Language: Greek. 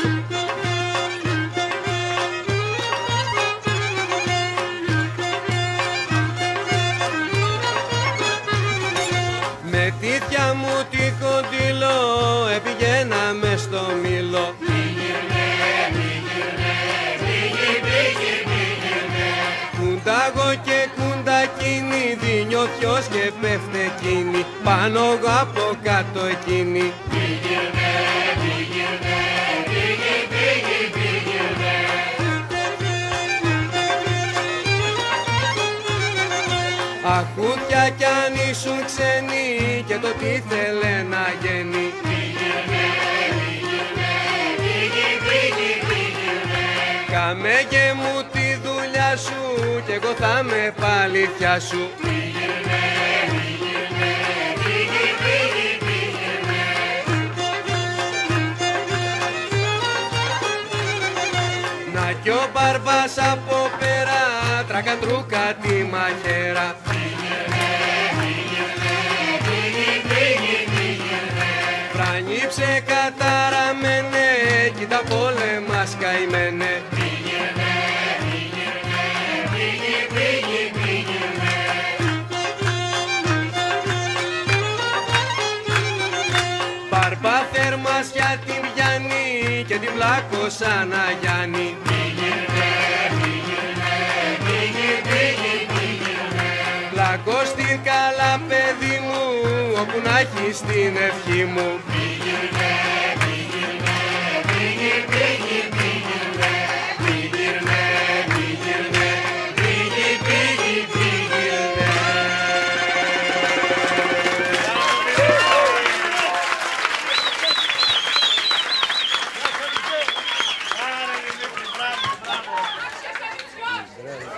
Με τίτια μου τη κοντήλο επηγαίναμε στο μήλο. Κουντάγω και κουντακίνη, δίνει ο θειός και πέφτε εκείνη, πάνω εγώ από κάτω εκείνη. Αχούδια κι αν ήσουν ξένοι και το τι θέλε να γίνει. Καμέγε μου τη δουλειά σου κι εγώ θα με παλήθια σου. Να κι ο μπαρμπάς από πέρα τρακαντρούκα τη μαχαίρα. Φρανίψε καταραμένε, κοίτα πόλεμας καημένε. Μπαρμπά θερμάσια την πιάνει και την πλάκωσα να Γιάννη. Πλάκω στην καλά παιδί μου, όπου να έχεις την ευχή μου. Μπράβο.